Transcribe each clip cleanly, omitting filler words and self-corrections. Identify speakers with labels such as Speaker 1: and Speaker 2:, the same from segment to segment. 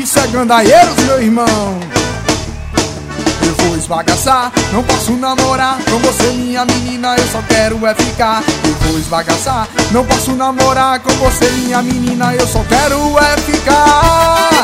Speaker 1: isso é gandaieiros, meu irmão. Eu vou esbagaçar, não posso namorar com você, minha menina, eu só quero é ficar. Eu vou esbagaçar, não posso namorar com você, minha menina, eu só quero é ficar.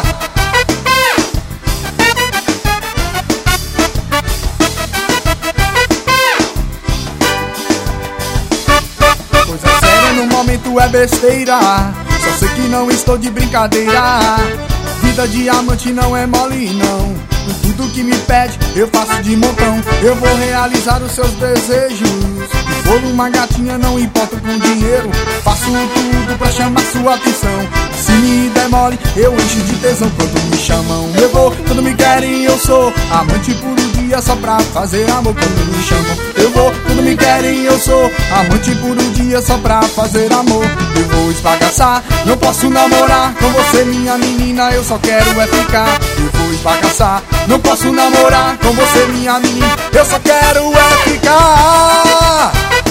Speaker 1: Coisa séria no momento é besteira, só sei que não estou de brincadeira. Vida de amante não é mole não, tudo que me pede eu faço de montão. Eu vou realizar os seus desejos. Se for uma gatinha não importa com dinheiro, faço tudo pra chamar sua atenção. Se me der mole eu encho de tesão quando me chamam. Eu vou, quando me querem eu sou amante por um dia só pra fazer amor. Quando me chamam eu vou, quando me querem eu sou amante por um dia só pra fazer amor. Eu vou esbagaçar, não posso namorar com você, minha menina, eu só quero é ficar. Eu vou esbagaçar, não posso namorar com você, minha menina, eu só quero é ficar.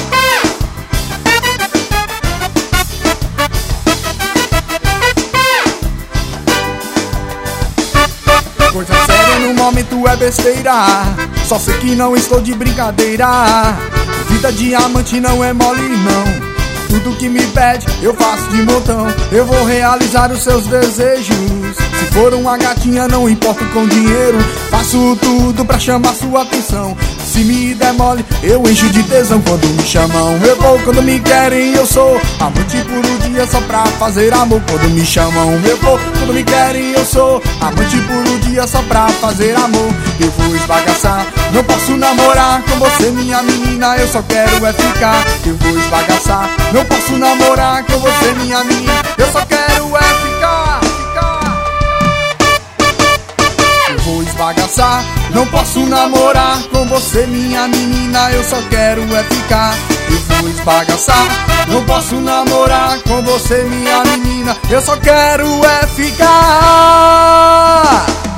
Speaker 1: Coisa séria no momento é besteira, só sei que não estou de brincadeira. Vida de amante não é mole não, tudo que me pede eu faço de montão. Eu vou realizar os seus desejos. Se for uma gatinha não importa com dinheiro, faço tudo pra chamar sua atenção. Se me der mole eu encho de tesão quando me chamam. Eu vou, quando me querem eu sou amante por um dia só pra fazer amor. Quando me chamam eu vou, quando me querem eu sou amante por um dia só pra fazer amor. Eu vou esbagaçar, não posso namorar com você, minha menina, eu só quero é ficar. Eu vou esbagaçar, não posso namorar com você, minha menina, eu só quero é ficar. Eu vou esbagaçar, não posso namorar com você, minha menina, eu só quero é ficar. Eu vou esbagaçar, não posso namorar com você, minha menina, eu só quero é ficar.